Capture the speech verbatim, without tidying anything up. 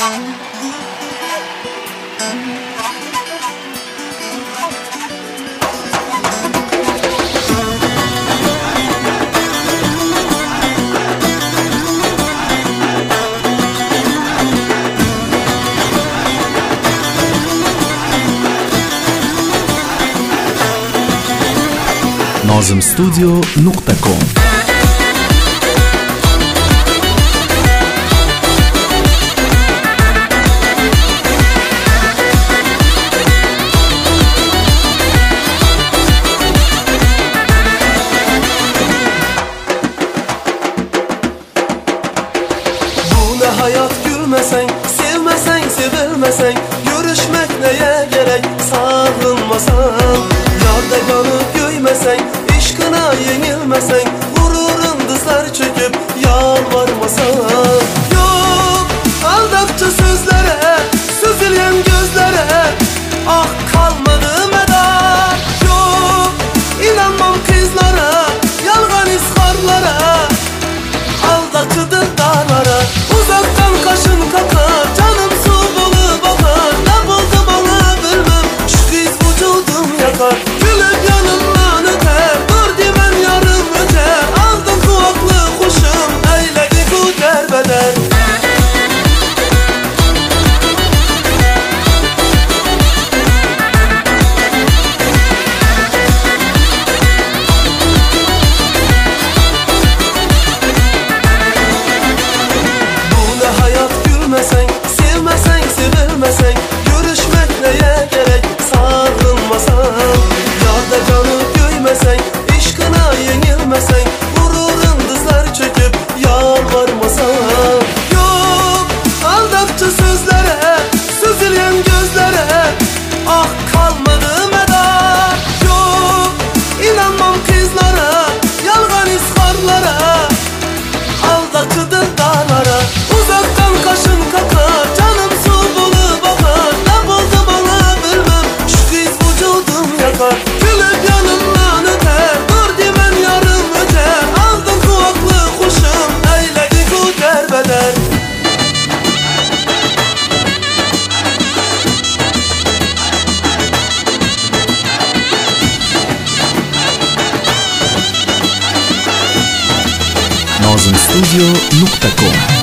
ناظم ستوديو نقطة كوم. Bu ne hayat, gülmesen, sevmesen, sevilmesen, görüşmek neye gerek, sarılmasan, yarda yanıp göymesen, aşkına yenilmesen, gururun dızlar çöküp yalvarmasan. Yok aldatçı sözlere, süzülen gözlere, ah kalmadı medar. Yok inanmam kızlara, yalgan iskarlara, aldatıdır dağlara. Uzaktan kaşın kakar, canım su bulu bakar, ne buldu bana bilmem, şu kız vücudum yakar. Gülüp yanımdan öter, dur dimen yarım öter, aldım kulaklı kuşum, eyledi bu derbeder. Bu ne hayat, gülmesen, sevmesen, sevilmesen, görüşmek neye gerek, sarılmasan, yarda canıp göymesen, aşkına yenilmesen, gururun dızlar çöküp yalvarmasan. Yok aldatçı sözlere, süzülen gözlere, ah kalmadı medar. Yok inanmam kızlara, yalgan iskarlara, aldatıdır dağlara. Uzaktan kaşın kakar, canım su bulu bakar, ne buldu bana bilmem, şu kız vücudum yakar. Gülüp yanımdan öter, dur dimen yarım öter, aldım kulaklı kuşum, eyledi bu derbeder. ناظم ستوديو نقطة كوم.